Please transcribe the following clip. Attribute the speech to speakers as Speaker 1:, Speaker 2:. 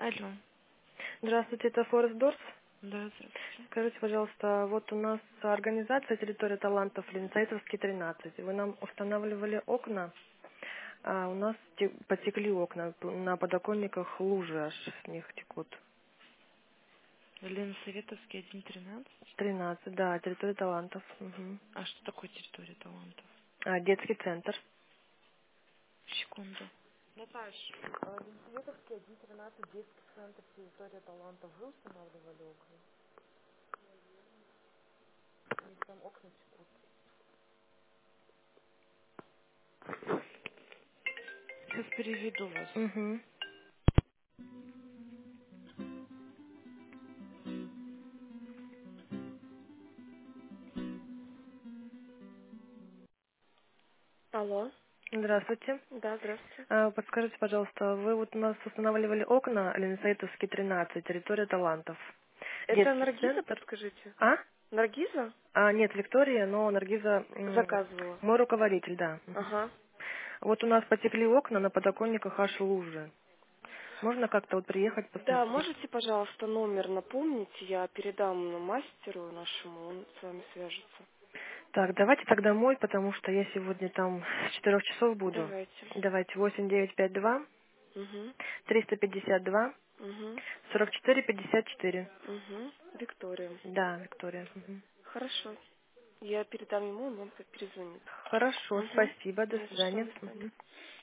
Speaker 1: Алло.
Speaker 2: Здравствуйте, это Форест Дорс.
Speaker 1: Да, здравствуйте.
Speaker 2: Скажите, пожалуйста, вот у нас организация «Территория талантов» Ленинцайтовский, 13. Вы нам устанавливали окна, а у нас потекли окна, на подоконниках лужи аж с них текут.
Speaker 1: Лена Советовский, 1.13.
Speaker 2: 13, да, «Территория талантов». Мгм.
Speaker 1: А что такое территория талантов?
Speaker 2: Детский центр.
Speaker 1: Секунду.
Speaker 2: Наташ, Ленинцайтовский, 1.13, детский центр «Территория талантов». Вы устанавливали окна? У них там окна текут.
Speaker 1: Сейчас переведу вас.
Speaker 2: Угу.
Speaker 1: Алло.
Speaker 2: Здравствуйте.
Speaker 1: Да, здравствуйте.
Speaker 2: Подскажите, пожалуйста, вы вот у нас устанавливали окна Ленинцайтовский, 13, «Территория талантов».
Speaker 1: Это
Speaker 2: Детский
Speaker 1: Наргиза,
Speaker 2: центр.
Speaker 1: подскажите?
Speaker 2: А?
Speaker 1: Наргиза?
Speaker 2: Нет, Виктория, но Наргиза
Speaker 1: Заказывала.
Speaker 2: мой руководитель, да. Мгм.
Speaker 1: Ага.
Speaker 2: Вот у нас потекли окна, на подоконниках аж лужи. Можно как-то вот приехать
Speaker 1: Да,
Speaker 2: посмотреть?
Speaker 1: можете, пожалуйста, номер напомнить? Я передам мастеру нашему, он с вами свяжется.
Speaker 2: Так, давайте тогда мой, потому что я сегодня там с 4 часов буду.
Speaker 1: Давайте.
Speaker 2: Давайте 8952
Speaker 1: Угу.
Speaker 2: 352
Speaker 1: Угу.
Speaker 2: 44 54.
Speaker 1: Угу. Виктория.
Speaker 2: Да, Виктория. Мгм.
Speaker 1: Хорошо. Я передам ему, он вам перезвонит.
Speaker 2: Хорошо,
Speaker 1: Угу.
Speaker 2: спасибо, до
Speaker 1: Хорошо,
Speaker 2: свидания.
Speaker 1: до свидания.
Speaker 2: Мгм.